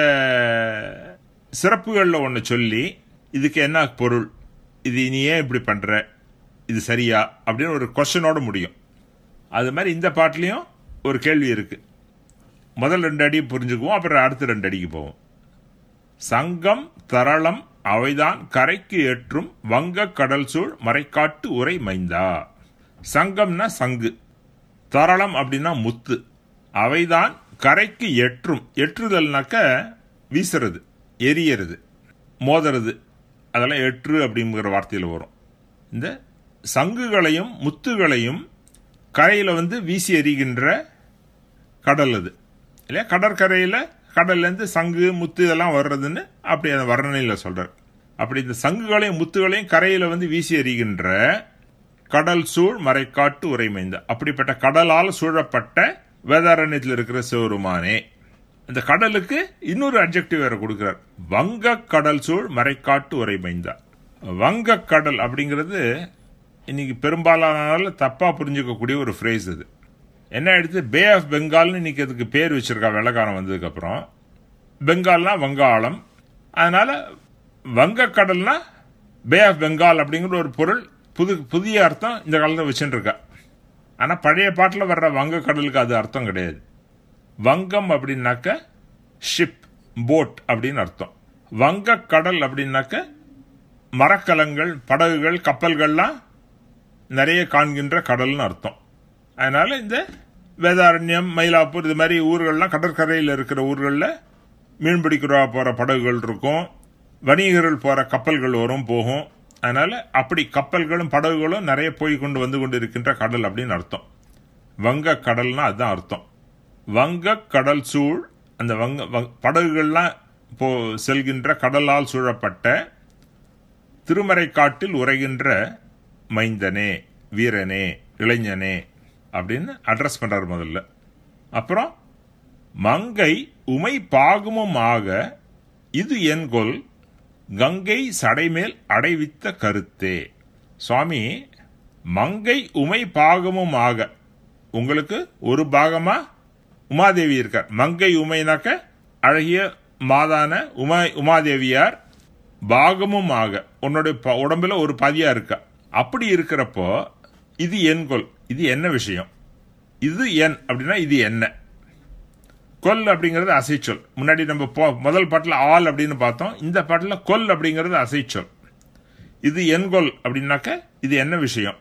சிறப்புகளில் ஒன்று சொல்லி இதுக்கு என்ன பொருள், இது நீ ஏன் இப்படி பண்ற, இது சரியா அப்படின்னு ஒரு கொஸ்டினோட முடியும். அது மாதிரி இந்த பாட்டிலையும் ஒரு கேள்வி இருக்கு. முதல் 2 அடி புரிஞ்சுக்குவோம், அப்புறம் அடுத்த 2 அடிக்கு போவோம். சங்கம் தரளம் அவைதான் கரைக்கு ஏற்றும் வங்க கடல் சூழ் மறைக்காட்டு உரை மைந்தா. சங்கம்னா சங்கு, தரளம் அப்படின்னா முத்து, அவைதான் கரைக்கு எற்றும். எற்றுதல்னாக்க வீசுறது, எரியறது, மோதுறது, அதெல்லாம் எற்று அப்படிங்கிற வார்த்தையில் வரும். இந்த சங்குகளையும் முத்துகளையும் கரையில் வீசி எறிகின்ற கடல் அது இல்லையா. கடற்கரையில் கடல்லேருந்து சங்கு முத்து இதெல்லாம் வர்றதுன்னு அப்படி அந்த வர்ணனையில் சொல்றார். அப்படி இந்த சங்குகளையும் முத்துகளையும் கரையில் வீசி எறிகின்ற கடல் சூழ் மறைக்காட்டு உரைமைந்த, அப்படிப்பட்ட கடலால் சூழப்பட்ட வேதாரண்யத்தில் இருக்கிற சிவருமானே. இந்த கடலுக்கு இன்னொரு அட்ஜெக்டிவ் வேற கொடுக்கிறார், வங்க கடல் சூழ் மறைக்காட்டு உரைமைந்தா. வங்க கடல் அப்படிங்கிறது இன்னைக்கு பெரும்பாலான தப்பா புரிஞ்சுக்கக்கூடிய ஒரு ஃப்ரேஸ். அது என்ன ஆயிடுச்சு, பே ஆஃப் பெங்கால்னு இன்னைக்கு அதுக்கு பேர் வச்சிருக்கா வெள்ளக்காரன் வந்ததுக்கு அப்புறம். பெங்கால்னா வங்காளம், அதனால வங்கக்கடல்னா பே ஆஃப் பெங்கால் அப்படிங்கிற ஒரு பொருள் புதிய அர்த்தம் இந்த காலத்தில் வச்சுட்டு இருக்கா. ஆனால் பழைய பாட்டில் வர்ற வங்கக்கடலுக்கு அது அர்த்தம் கிடையாது. வங்கம் அப்படின்னாக்க ஷிப், போட் அப்படின்னு அர்த்தம். வங்கக்கடல் அப்படின்னாக்க மரக்கலங்கள், படகுகள், கப்பல்கள்லாம் நிறைய காண்கின்ற கடல்னு அர்த்தம். அதனால இந்த வேதாரண்யம், மயிலாப்பூர் இது மாதிரி ஊர்கள்லாம் கடற்கரையில் இருக்கிற ஊர்களில் மீன்பிடிக்கிறா போகிற படகுகள் இருக்கும், வணிகர்கள் போகிற கப்பல்கள் வரும் போகும். அதனால அப்படி கப்பல்களும் படகுகளும் நிறைய போய் வந்து கொண்டு இருக்கின்ற கடல் அப்படின்னு அர்த்தம். வங்க கடல்னா அதுதான் அர்த்தம். வங்க கடல் சூழ், அந்த படகுகள்லாம் செல்கின்ற கடலால் சூழப்பட்ட திருமறைக்காட்டில் உரைகின்ற மைந்தனே, வீரனே, இளைஞனே அப்படின்னு அட்ரஸ் பண்றார் முதல்ல. அப்புறம் மங்கை உமை பாகமும் ஆக இது என்கொல் கங்கை சடைமேல் அடைவித்த கருத்தே. சுவாமி, மங்கை உமை பாகமும் ஆக, உங்களுக்கு ஒரு பாகமா உமாதேவி இருக்கார். மங்கை உமைனாக்க அழகிய மாதான உமாதேவியார், பாகமும் ஆக உன்னுடைய உடம்புல ஒரு பதியா இருக்கா. அப்படி இருக்கிறப்போ இது என்கொல், இது என்ன விஷயம், இது என் அப்படின்னா இது என்ன. கொல் அப்படிங்கிறது அசைச்சொல். முன்னாடி நம்ம முதல் பாட்டில் ஆல் அப்படின்னு பார்த்தோம், இந்த பாட்டில் கொல் அப்படிங்கிறது அசைச்சொல். இது என்கொல் அப்படின்னாக்க இது என்ன விஷயம்.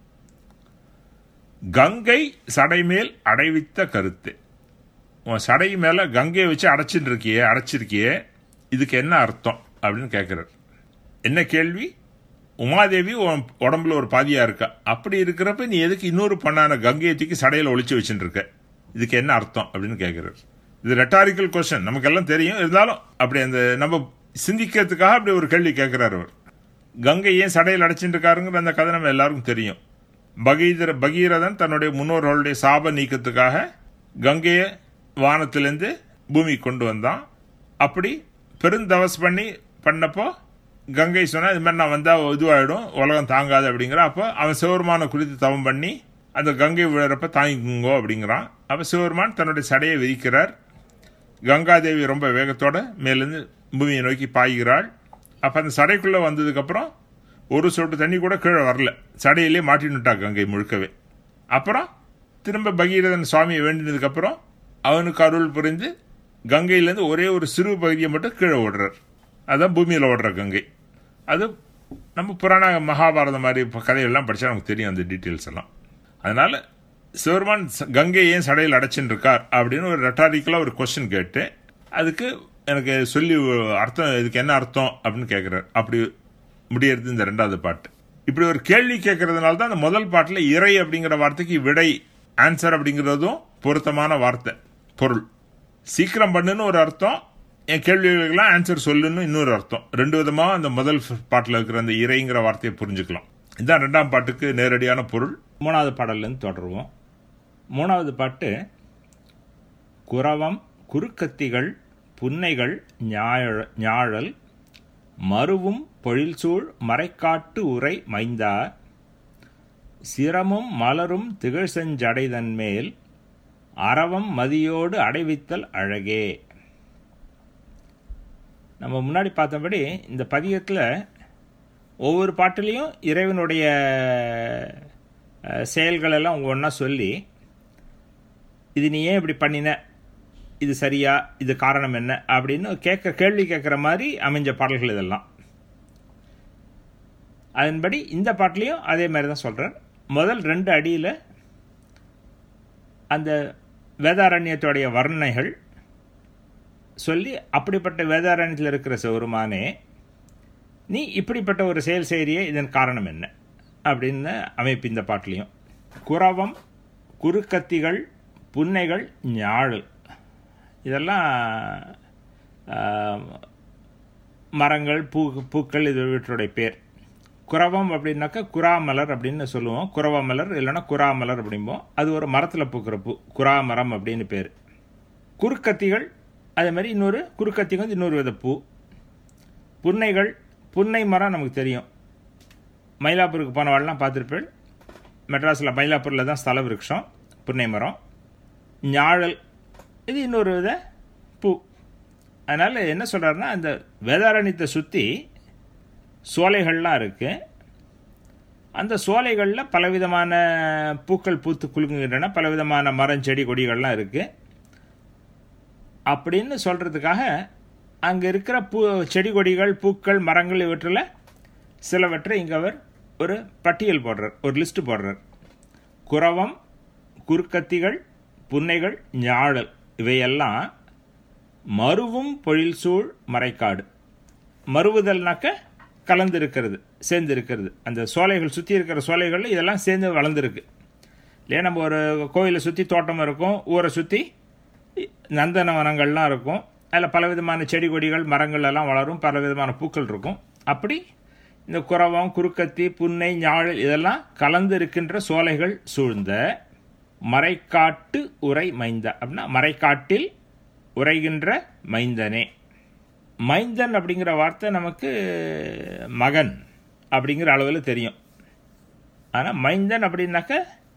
கங்கை சடை மேல் அடைவித்த கருத்து. உன் சடை மேல கங்கையை வச்சு அடைச்சிருக்கியே, இதுக்கு என்ன அர்த்தம் அப்படின்னு கேட்கிறார். என்ன கேள்வி? உமாதேவி உடம்புல ஒரு பாதியா இருக்கா. அப்படி இருக்கிறப்ப நீ எதுக்கு இன்னொரு பொண்ணான கங்கையை தூக்கி சடையில ஒளிச்சு வச்சுட்டு இருக்க, இதுக்கு என்ன அர்த்தம் அப்படின்னு கேட்கிறார். இது ரெட்டாரிக்கல் கொஸ்டின், நமக்கு எல்லாம் தெரியும். இருந்தாலும் அப்படி அந்த நம்ம சிந்திக்கிறதுக்காக அப்படி ஒரு கேள்வி கேட்கிறார் அவர். கங்கை ஏன் சடையில் அடைச்சிட்டு இருக்காருங்கிற அந்த கதை நம்ம எல்லாருக்கும் தெரியும். பகீரதன் தன்னுடைய முன்னோர்களுடைய சாப நீக்கத்துக்காக கங்கையை வானத்திலிருந்து பூமி கொண்டு வந்தான். அப்படி பெருந்தவஸ் பண்ணப்போ கங்கை சொன்னா இது மாதிரி நான் வந்தா இதுவாயிடும், உலகம் தாங்காது அப்படிங்கிற. அப்போ அவன் சிவருமான குறித்து தவம் பண்ணி அந்த கங்கை விழுறப்ப தாங்கிக்குங்கோ அப்படிங்கிறான். அப்ப சிவருமான் தன்னுடைய சடையை விரிக்கிறார். கங்காதேவி ரொம்ப வேகத்தோட மேலிருந்து பூமியை நோக்கி பாய்கிறாள். அப்ப அந்த சடைக்குள்ள வந்ததுக்கு அப்புறம் ஒரு சொட்டு தண்ணி கூட கீழே வரல, சடையிலே மாட்டினுட்டா கங்கை முழுக்கவே. அப்புறம் திரும்ப பகீரதன் சுவாமியை வேண்டினதுக்கு அப்புறம் அவனுக்கு அருள் புரிந்து கங்கையிலேருந்து ஒரே ஒரு சிறு பகுதியை மட்டும் கீழே ஓடுறார். அதுதான் பூமியில் ஓடுற கங்கை. அது நம்ம புராண மகாபாரதம் மாதிரி கதையெல்லாம் படிச்சா நமக்கு தெரியும் அந்த டீட்டெயில்ஸ் எல்லாம். அதனால சிவருமான் கங்கை ஏன் சடையில் அடைச்சின்னு இருக்கார் அப்படின்னு ஒரு ரெட்டாரிக்கலா ஒரு கொஸ்டின் கேட்டு அதுக்கு எனக்கு சொல்லி அர்த்தம், இதுக்கு என்ன அர்த்தம் அப்படின்னு கேட்கிறார். அப்படி முடியறது இந்த ரெண்டாவது பாட்டு. இப்படி ஒரு கேள்வி கேட்கறதுனால தான் அந்த முதல் பாட்டுல இறை அப்படிங்கிற வார்த்தைக்கு விடை, ஆன்சர் அப்படிங்கிறதும் பொருத்தமான வார்த்தை, பொருள். சீக்கிரம் பண்ணுன்னு ஒரு அர்த்தம், என் கேள்விகளுக்கெல்லாம் ஆன்சர் சொல்லுன்னு இன்னொரு அர்த்தம். ரெண்டு விதமா அந்த முதல் பாட்டில் இருக்கிற அந்த இறைங்கிற வார்த்தையை புரிஞ்சுக்கலாம். இதுதான் ரெண்டாம் பாட்டுக்கு நேரடியான பொருள். மூணாவது பாடல்லேருந்து தொடருவோம். மூணாவது பாட்டு, குரவம் குறுக்கத்திகள் புன்னைகள் ஞாழல் மருவும் பொழில்சூழ் மறைக்காட்டு உரை மைந்தா சிரமும் மலரும் திகழ்செஞ்சடைதன்மேல் அரவம் மதியோடு அடைவித்தல் அழகே. நம்ம முன்னாடி பார்த்தபடி இந்த பதிகத்தில் ஒவ்வொரு பாட்டிலையும் இறைவனுடைய செயல்களெல்லாம் ஒன்றா சொல்லி, இது நீ ஏன் இப்படி பண்ணின, இது சரியா, இது காரணம் என்ன அப்படின்னு கேள்வி கேட்குற மாதிரி அமைஞ்ச பாடல்கள் இதெல்லாம். அதன்படி இந்த பாட்டிலையும் அதே மாதிரி தான் சொல்கிறார். முதல் ரெண்டு அடியில் அந்த வேதாரண்யத்துடைய வர்ணனைகள் சொல்லி, அப்படிப்பட்ட வேதாரண்யத்தில் இருக்கிற சிவருமானே நீ இப்படிப்பட்ட ஒரு செயல் செய்கிறியே, இதன் காரணம் என்ன அப்படின்னு அமைப்பு இந்த பாட்டிலையும். குரவம், குறுக்கத்திகள், புன்னைகள், ஞாழல், இதெல்லாம் மரங்கள், பூக்கள், இது இவற்றுடைய பேர். குரவம் அப்படின்னாக்கா குறாமலர் அப்படின்னு சொல்லுவோம். குரவமலர் இல்லைன்னா குறாமலர் அப்படிம்போம். அது ஒரு மரத்தில் பூக்கிற பூ, குறாமரம் அப்படின்னு பேர். குறுக்கத்திகள் அதே மாதிரி இன்னொரு குறுக்கத்திகள் வந்து இன்னொரு வித பூ. புன்னைகள், புன்னை மரம் நமக்கு தெரியும். மயிலாப்பூருக்கு போனவாள்லாம் பார்த்துருப்பேன். மெட்ராஸில் மயிலாப்பூரில் தான் ஸ்தல விருட்சம் புன்னை மரம். ஞாழல் இது இன்னொரு வித பூ. அதனால் என்ன சொல்கிறாருன்னா, அந்த வேதாரண்யத்தை சுற்றி சோலைகள்லாம் இருக்குது. அந்த சோலைகளில் பலவிதமான பூக்கள் பூத்து குலுங்குகின்றன, பலவிதமான மரம் செடி கொடிகள்லாம் இருக்குது அப்படின்னு சொல்கிறதுக்காக அங்கே இருக்கிற செடி கொடிகள், பூக்கள், மரங்கள் இவற்றில் சிலவற்றை இங்கே அவர் ஒரு பட்டியல் போடுறார், ஒரு லிஸ்ட்டு போடுறார். குரவம், குறுக்கத்திகள், புன்னைகள், ஞாழல் இவையெல்லாம் மருவும் பொழில் சூழ் மறைக்காடு. மருவுதல்னாக்க கலந்து இருக்கிறது, சேர்ந்து இருக்கிறது. அந்த சோலைகள் சுற்றி இருக்கிற சோலைகளில் இதெல்லாம் சேர்ந்து வளர்ந்துருக்கு இல்லையா. நம்ம ஒரு கோயிலை சுற்றி தோட்டம் இருக்கும், ஊரை சுற்றி நந்தனவனங்கள்லாம் இருக்கும். அதில் பலவிதமான செடி கொடிகள், மரங்கள் எல்லாம் வளரும், பலவிதமான பூக்கள் இருக்கும். அப்படி இந்த குரவம், குறுக்கத்தி, புன்னை, ஞாழல் இதெல்லாம் கலந்து இருக்கின்ற சோலைகள் சூழ்ந்த மறைக்காட்டு உரை மைந்த அப்படின்னா மறைக்காட்டில் உரைகின்ற மைந்தனே. மைந்தன் அப்படிங்கிற வார்த்தை நமக்கு மகன் அப்படிங்கிற அளவில் தெரியும். ஆனால் மைந்தன் அப்படின்னாக்க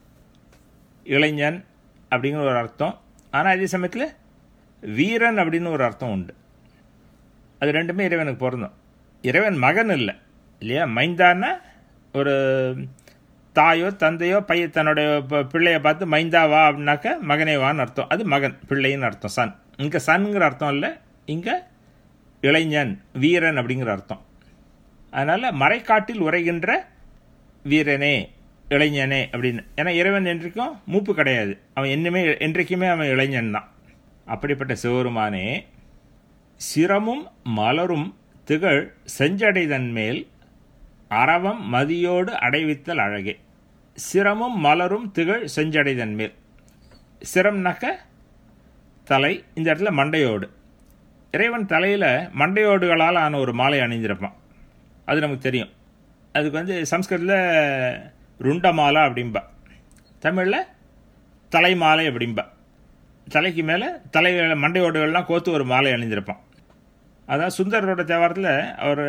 இளைஞன் அப்படிங்கிற ஒரு அர்த்தம். ஆனால் அதே சமயத்தில் வீரன் அப்படின்னு ஒரு அர்த்தம் உண்டு. அது ரெண்டுமே இறைவனுக்கு பொருந்தும். இறைவன் மகன் இல்லை இல்லையா. மைந்தான்னா ஒரு தாயோ தந்தையோ பையன் தன்னுடைய பிள்ளையை பார்த்து மைந்தா வா அப்படின்னாக்க மகனே வான்னு அர்த்தம். அது மகன், பிள்ளைன்னு அர்த்தம். சன் இங்கே சன்ங்கிற அர்த்தம் இல்லை, இங்கே இளைஞன், வீரன் அப்படிங்கிற அர்த்தம். அதனால் மறைக்காட்டில் உரைகின்ற வீரனே, இளைஞனே அப்படின்னு. ஏன்னா இறைவன் என்றைக்கும் மூப்பு கிடையாது, அவன் என்னமே என்றைக்குமே அவன் இளைஞன் தான். அப்படிப்பட்ட சிவருமானே சிரமும் மலரும் திகழ் செஞ்சடைதன் மேல் அரவம் மதியோடு அடைவித்தல் அழகே. சிரமும் மலரும் திகழ் செஞ்சடைதன் மேல். சிரம்னாக்க தலை, இந்த இடத்துல மண்டையோடு. இறைவன் தலையில் மண்டையோடுகளால் ஆன ஒரு மாலை அணிஞ்சிருப்பான், அது நமக்கு தெரியும். அதுக்கு வந்து சம்ஸ்கிருதத்தில் ருண்டமாலா அப்படின்பா, தமிழில் தலைமாலை அப்படின்பா. தலைக்கு மேலே தலையில் மண்டையோடுகள்லாம் கோத்து ஒரு மாலை அணிஞ்சிருப்பான். அதான் சுந்தரரோட தேவாரத்தில் அவர்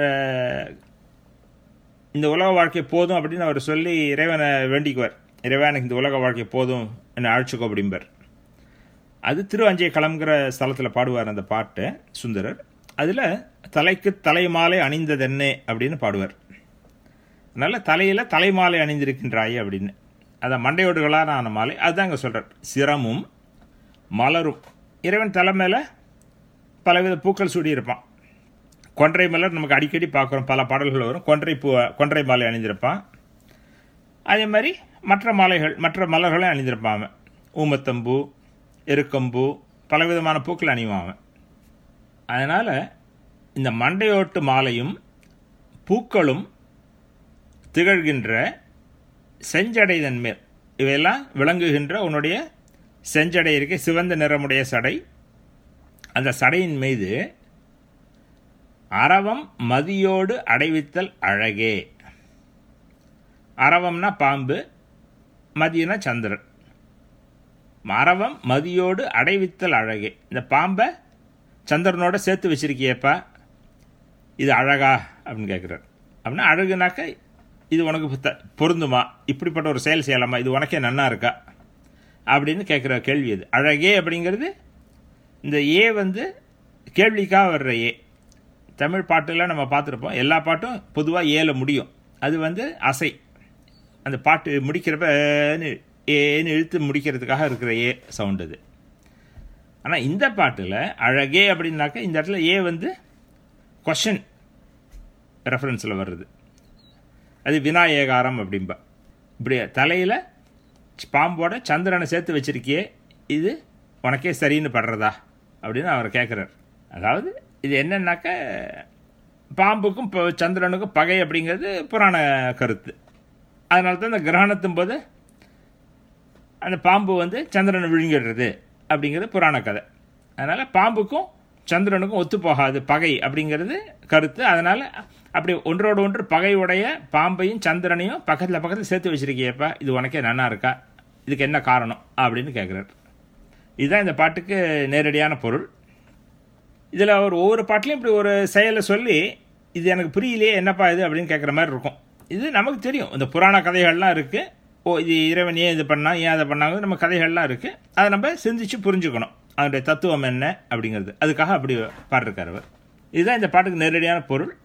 இந்த உலக வாழ்க்கை போதும் அப்படின்னு அவர் சொல்லி இறைவனை வேண்டிக்குவார். இறைவன் எனக்கு இந்த உலக வாழ்க்கை போதும் என்னை அழைச்சிக்கோ அப்படிம்பார். அது திருவஞ்சை களம்ங்கிற ஸ்தலத்தில் பாடுவார் அந்த பாட்டு சுந்தரர். அதில் தலைக்கு தலைமாலை அணிந்ததென்னே அப்படின்னு பாடுவார். அதனால் தலையில் தலைமாலை அணிந்திருக்கின்றாயே அப்படின்னு, அதான் மண்டையோடுகளான ஆன மாலை. அதுதான் அங்கே சொல்கிறார். சிரமும் மலரும். இறைவன் தலை மேலே பலவித பூக்கள் சூடியிருப்பான். கொன்றை மலர் நமக்கு அடிக்கடி பார்க்குறோம், பல பாடல்கள் வரும். கொன்றை மாலை அணிந்திருப்பான். அதே மாதிரி மற்ற மாலைகள், மற்ற மலர்களும் அணிந்திருப்பான் அவன். ஊமத்தம்பூ, எருக்கம்பூ, பலவிதமான பூக்கள் அணிவான் அவன். அதனால் இந்த மண்டையோட்டு மாலையும் பூக்களும் திகழ்கின்ற செஞ்சடைதன் மேல், இவையெல்லாம் விளங்குகின்ற உன்னுடைய செஞ்சடை இருக்க சிவந்த நிறமுடைய சடை, அந்த சடையின் மீது அரவம் மதியோடு அடைவித்தல் அழகே. அரவம்னா பாம்பு, மதியனா சந்திரன். அரவம் மதியோடு அடைவித்தல் அழகே. இந்த பாம்பை சந்திரனோட சேர்த்து வச்சிருக்கியப்பா, இது அழகா அப்படின்னு கேட்குறார். அப்படின்னா அழகுனாக்க இது உனக்கு பொருந்துமா, இப்படிப்பட்ட ஒரு செயல் செய்யலாமா, இது உனக்கே நன்னா இருக்கா அப்படின்னு கேட்குற கேள்வி அது. அழகே அப்படிங்கிறது இந்த ஏ வந்து கேள்விக்காக வர்ற ஏ. தமிழ் பாட்டெல்லாம் நம்ம பார்த்துருப்போம், எல்லா பாட்டும் பொதுவாக ஏல முடியும். அது வந்து அசை, அந்த பாட்டு முடிக்கிறப்ப ஏன்னு இழுத்து முடிக்கிறதுக்காக இருக்கிற ஏ சவுண்ட் அது. ஆனால் இந்த பாட்டில் அழகே அப்படின்னாக்க இந்த இடத்துல ஏ வந்து கொஷன் ரெஃபரன்ஸில் வர்றது. அது வினாயகாரம் அப்படின்பா. இப்படி தலையில் பாம்போட சந்திரனை சேர்த்து வச்சிருக்கியே, இது உனக்கே சரின்னு படுறதா அப்படின்னு அவர் கேட்குறார். அதாவது இது என்னன்னாக்க பாம்புக்கும் சந்திரனுக்கும் பகை அப்படிங்கிறது புராண கருத்து. அதனால தான் இந்த கிரகணத்தும் போது அந்த பாம்பு சந்திரனை விழுங்கிடுறது அப்படிங்கிறது புராண கதை. அதனால் பாம்புக்கும் சந்திரனுக்கும் ஒத்து போகாது பகை அப்படிங்கிறது கருத்து. அதனால் அப்படி ஒன்றோடு ஒன்று பகையுடைய பாம்பையும் சந்திரனையும் பக்கத்தில் சேர்த்து வச்சிருக்கியப்பா, இது உனக்கே நன்னா இருக்கா, இதுக்கு என்ன காரணம் அப்படின்னு கேட்குறாரு. இதுதான் இந்த பாட்டுக்கு நேரடியான பொருள். இதில் அவர் ஒவ்வொரு பாட்டிலையும் இப்படி ஒரு செயலை சொல்லி இது எனக்கு புரியலையே என்னப்பா இது அப்படின்னு கேட்குற மாதிரி இருக்கும். இது நமக்கு தெரியும், இந்த புராண கதைகள்லாம் இருக்குது. இது இறைவன் ஏன் இது பண்ணா, ஏன் அதை பண்ணாங்க, நம்ம கதைகள்லாம் இருக்குது. அதை நம்ம சிந்திச்சு புரிஞ்சுக்கணும் அதனுடைய தத்துவம் என்ன அப்படிங்கிறது. அதுக்காக அப்படி பாடிருக்கார் அவர். இதுதான் இந்த பாட்டுக்கு நேரடியான பொருள்.